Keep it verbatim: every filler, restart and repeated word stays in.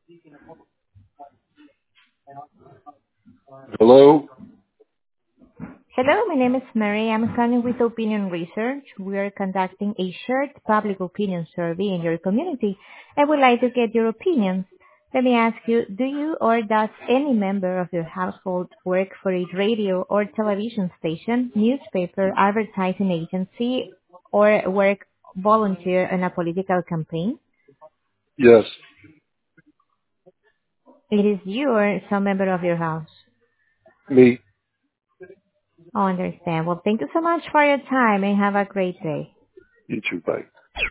Hello? Hello, my name is Mary. I'm calling with Opinion Research. We are conducting a shared public opinion survey in your community. I would like to get your opinions. Let me ask you, do you or does any member of your household work for a radio or television station, newspaper, advertising agency, or work volunteer in a political campaign? Yes, It is you or some member of your house. me. I understand. Well, thank you so much for your time and have a great day. You too, bye.